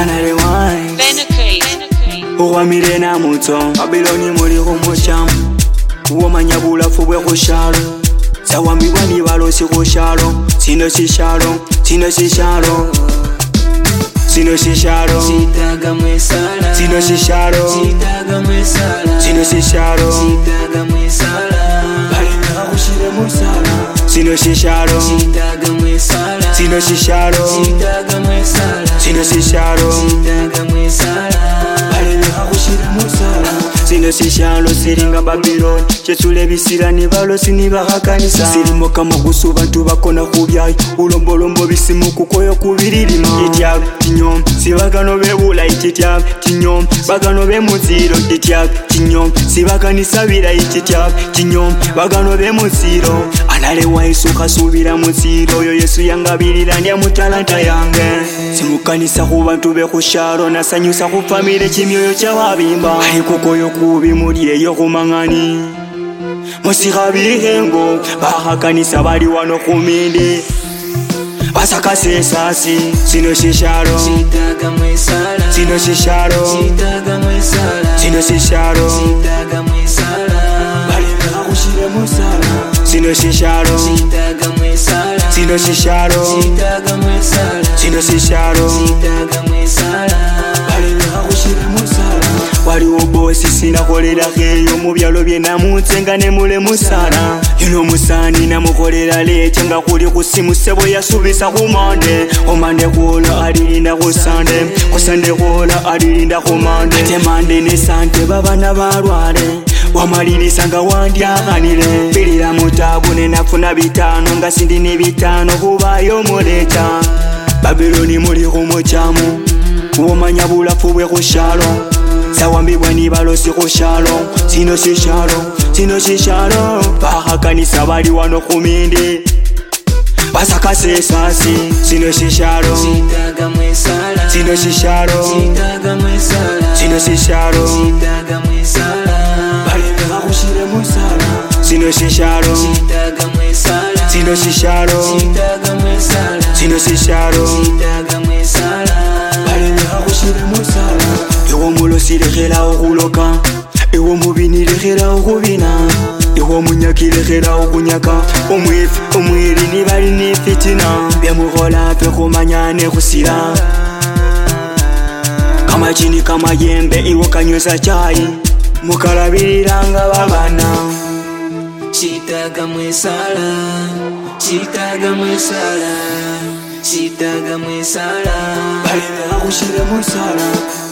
Another wine Uwamire na muto Babyloni muri kumuchamu Uwamanya bulafu bwe kushalo Zawambibwa ni balosi kushalo Sino shishalo Sino shishalo Sino shishalo Sitaga mwesala Sino shishalo Sitaga mwesala Sino shishalo Sitaga mwesala Balina kushire musala Sino shishalo Sitaga mwesala Sino shishalo Sitaga mwesala Sino shishalo Sitaga mwesala Balina kushire musala Sino shishalo siringa Babylon Chesule bisira ni balosi ni bahakanisa Sirimo kama gusu bantu bakona kubyayi Ulombolombo bisimu kukoyo kubiririma Ityab kinyom sibagano bebula ikityab kinyom Bagano be muziro ityab kinyom Sibakanisa bira ikityab kinyom Bagano be muziro Anale wa Yesu kasubira muziro Yo Yesu yangabirira ndya mutalanta yange Simukanisa ku bantu be kushalo Nasanyusa ku famile kimyoyo kyababimba Ali kukoyo kubi muri eyo kumangani Musika bihengo bahakanisa bali wano kumindi Basakase sasi Sino shishalo Sitaga mwesala Sino shishalo Sitaga mwesala Sino shishalo Sitaga mwesala Balina kushire musala Sino shishalo Sitaga mwesala Sino shishalo Sitaga mwesala Sino shishalo Sitaga mwesala Balina kushire musala Waliwo bosi sinakolera keyo mu byalo bye namutsenga ne mule musala Yuno musani namukolera leke nga kuli ku simu sebo yasubisa ku Monday Omande kola alirinda ku Sunday Ku Sunday kola alirinda ku Monday Ate Monday ne Sunday babana balwale Wamalirisa nga wandyaganire Birira mutabu ne nafuna bitano nga sindi ne bitano kubayo muleta Babyloni muri kumuchamu Uwamanya bulafu bwe kushalo Zawambibwa ni balosi kushalo Sino shishalo Sino shishalo Bahakanisa bali wano kumindi Basakase sasi Sino shishalo Sitaga mwesala Sino shishalo Sitaga mwesala Sino shishalo Sitaga mwesala Balina kushire musala Sino shishalo Sitaga mwesala Sino shishalo Sitaga mwesala Sino shishalo Sitaga mwesala Balina kushire musala Ewo mulosi lehera okuloka Ewo mubini lehera okubina Ewo munyaki lehera okunyaka Omwifi omwiri ni bali ni fitina Byemukola pe kumanya ne kusira Kama chini kama yembe iwo kanyoza chai Mukalabiranga babana Sitaga mwesala Sitaga mwesala Sitaga mwesala Balina kushire musala